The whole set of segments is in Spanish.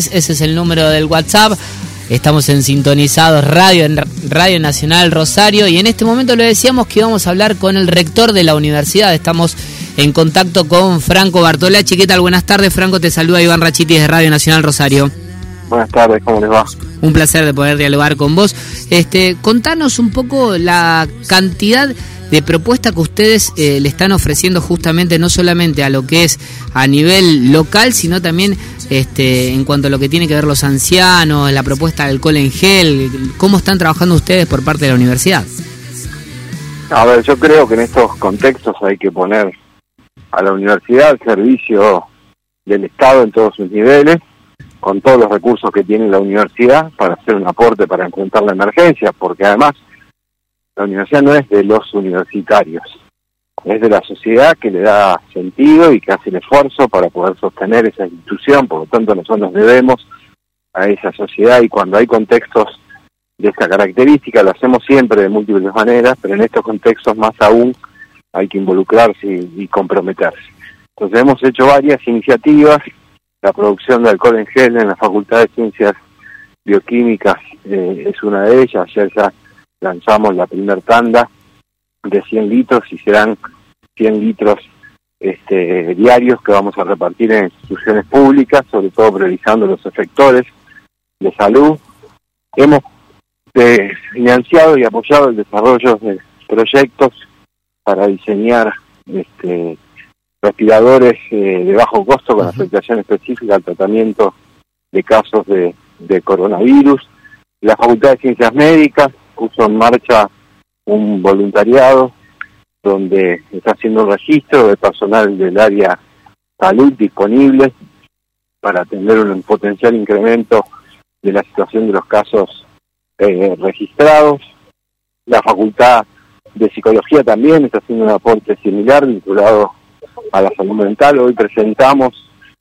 10, ese es el número del WhatsApp. Estamos en Sintonizados Radio, en Radio Nacional Rosario, y en este momento le decíamos que íbamos a hablar con el rector de la universidad. Estamos en contacto con Franco Bartolacci. ¿Qué tal? Buenas tardes, Franco. Te saluda Iván Rachitis de Radio Nacional Rosario. Buenas tardes, ¿cómo les va? Un placer de poder dialogar con vos. Contanos un poco la cantidad de propuestas que ustedes le están ofreciendo justamente no solamente a lo que es a nivel local, sino también en cuanto a lo que tiene que ver los ancianos, la propuesta de alcohol en gel. ¿Cómo están trabajando ustedes por parte de la universidad? A ver, yo creo que en estos contextos hay que poner a la universidad al servicio del Estado en todos sus niveles, con todos los recursos que tiene la universidad para hacer un aporte para enfrentar la emergencia, porque además la universidad no es de los universitarios, es de la sociedad que le da sentido y que hace el esfuerzo para poder sostener esa institución. Por lo tanto, nosotros nos debemos a esa sociedad, y cuando hay contextos de esta característica lo hacemos siempre de múltiples maneras, pero en estos contextos más aún hay que involucrarse y comprometerse. Entonces hemos hecho varias iniciativas. La producción de alcohol en gel en la Facultad de Ciencias Bioquímicas es una de ellas. Ayer ya lanzamos la primera tanda de 100 litros y serán 100 litros diarios que vamos a repartir en instituciones públicas, sobre todo priorizando los efectores de salud. Hemos financiado y apoyado el desarrollo de proyectos para diseñar respiradores de bajo costo con afectación específica al tratamiento de casos de coronavirus. La Facultad de Ciencias Médicas puso en marcha un voluntariado donde está haciendo un registro de personal del área salud disponible para atender un potencial incremento de la situación de los casos registrados. La Facultad de Psicología también está haciendo un aporte similar vinculado a la salud mental. Hoy presentamos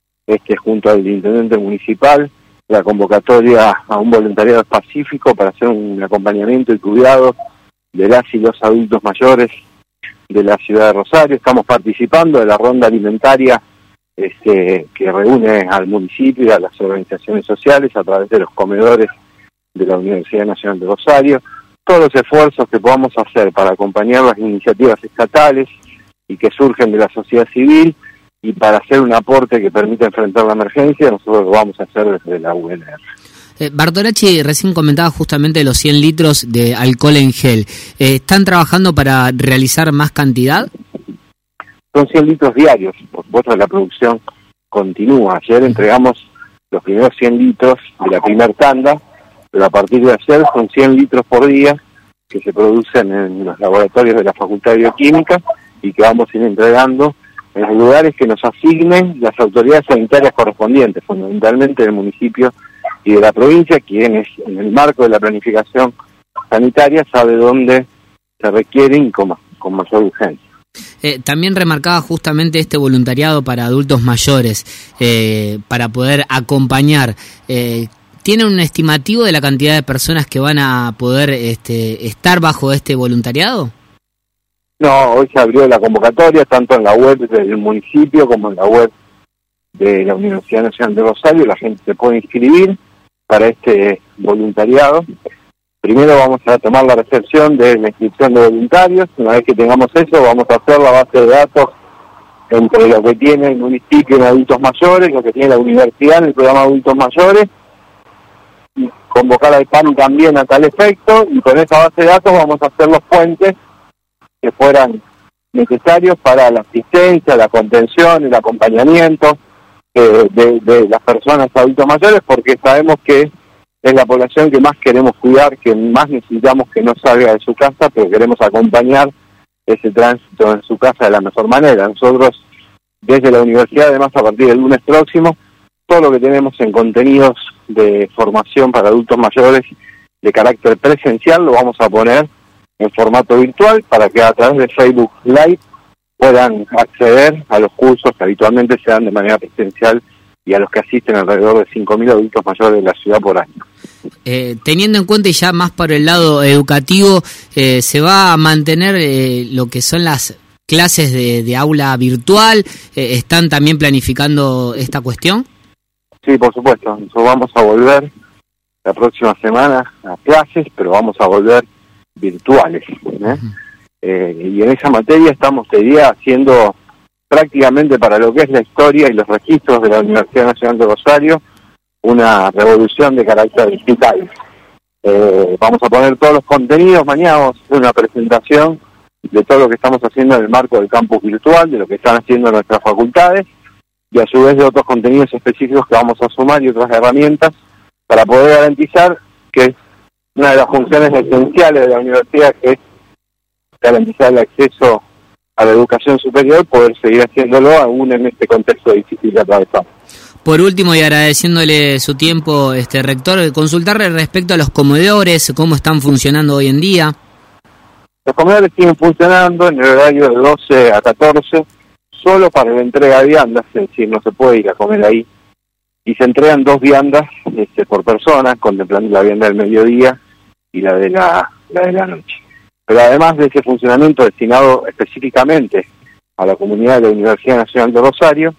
junto al intendente municipal la convocatoria a un voluntariado específico para hacer un acompañamiento y cuidado de las y los adultos mayores de la ciudad de Rosario. Estamos participando de la ronda alimentaria que reúne al municipio y a las organizaciones sociales a través de los comedores de la Universidad Nacional de Rosario. Todos los esfuerzos que podamos hacer para acompañar las iniciativas estatales y que surgen de la sociedad civil y para hacer un aporte que permita enfrentar la emergencia, nosotros lo vamos a hacer desde la UNR. Bartolacci, recién comentaba justamente los 100 litros de alcohol en gel. ¿Están trabajando para realizar más cantidad? Son 100 litros diarios, por supuesto la producción continúa. Ayer entregamos los primeros 100 litros de la primera tanda, pero a partir de ayer son 100 litros por día que se producen en los laboratorios de la Facultad de Bioquímica y que vamos a ir entregando en los lugares que nos asignen las autoridades sanitarias correspondientes, fundamentalmente del municipio y de la provincia, quienes en el marco de la planificación sanitaria sabe dónde se requieren y con mayor urgencia. También remarcaba justamente este voluntariado para adultos mayores, para poder acompañar. ¿Tienen un estimativo de la cantidad de personas que van a poder estar bajo este voluntariado? No, hoy se abrió la convocatoria tanto en la web del municipio como en la web de la Universidad Nacional de Rosario. La gente se puede inscribir para este voluntariado. Primero vamos a tomar la recepción de la inscripción de voluntarios. Una vez que tengamos eso, vamos a hacer la base de datos entre lo que tiene el municipio en adultos mayores, lo que tiene la universidad en el programa de adultos mayores, y convocar al PAN también a tal efecto, y con esa base de datos vamos a hacer los puentes que fueran necesarios para la asistencia, la contención, el acompañamiento de las personas adultos mayores, porque sabemos que es la población que más queremos cuidar, que más necesitamos que no salga de su casa, pero queremos acompañar ese tránsito en su casa de la mejor manera. Nosotros, desde la universidad, además, a partir del lunes próximo, todo lo que tenemos en contenidos de formación para adultos mayores de carácter presencial lo vamos a poner en formato virtual para que a través de Facebook Live puedan acceder a los cursos que habitualmente se dan de manera presencial y a los que asisten alrededor de 5.000 adultos mayores de la ciudad por año. Teniendo en cuenta y ya más por el lado educativo, ¿se va a mantener lo que son las clases de aula virtual? ¿Están también planificando esta cuestión? Sí, por supuesto. Nosotros vamos a volver la próxima semana a clases, pero vamos a volver virtuales, y en esa materia estamos, te diría, haciendo prácticamente para lo que es la historia y los registros de la Universidad Nacional de Rosario, una revolución de carácter digital. Vamos a poner todos los contenidos, mañana vamos a hacer una presentación de todo lo que estamos haciendo en el marco del campus virtual, de lo que están haciendo nuestras facultades, y a su vez de otros contenidos específicos que vamos a sumar y otras herramientas para poder garantizar que una de las funciones esenciales de la universidad, que es garantizar el acceso a la educación superior, poder seguir haciéndolo aún en este contexto difícil que atravesamos. Por último, y agradeciéndole su tiempo, rector, consultarle respecto a los comedores, cómo están funcionando hoy en día. Los comedores siguen funcionando en el horario de 12 a 14, solo para la entrega de viandas, es decir, no se puede ir a comer ahí. Y se entregan 2 viandas por persona, contemplando la vianda del mediodía y la de la noche. Pero además de ese funcionamiento destinado específicamente a la comunidad de la Universidad Nacional de Rosario,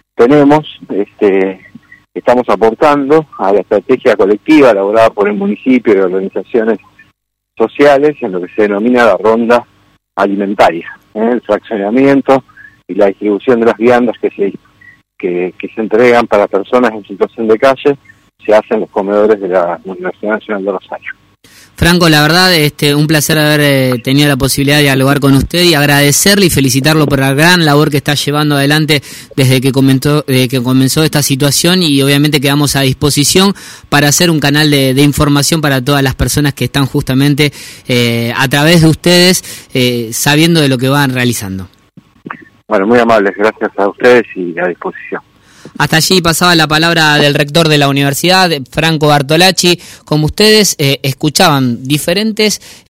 estamos aportando a la estrategia colectiva elaborada por el municipio y organizaciones sociales en lo que se denomina la ronda alimentaria, el fraccionamiento y la distribución de las viandas que se entregan para personas en situación de calle, se hacen en los comedores de la Universidad Nacional de Rosario. Franco, la verdad, un placer haber tenido la posibilidad de dialogar con usted y agradecerle y felicitarlo por la gran labor que está llevando adelante desde que comenzó esta situación, y obviamente quedamos a disposición para hacer un canal de información para todas las personas que están justamente a través de ustedes sabiendo de lo que van realizando. Bueno, muy amables, gracias a ustedes y a disposición. Hasta allí pasaba la palabra del rector de la universidad, Franco Bartolacci. Como ustedes escuchaban, diferentes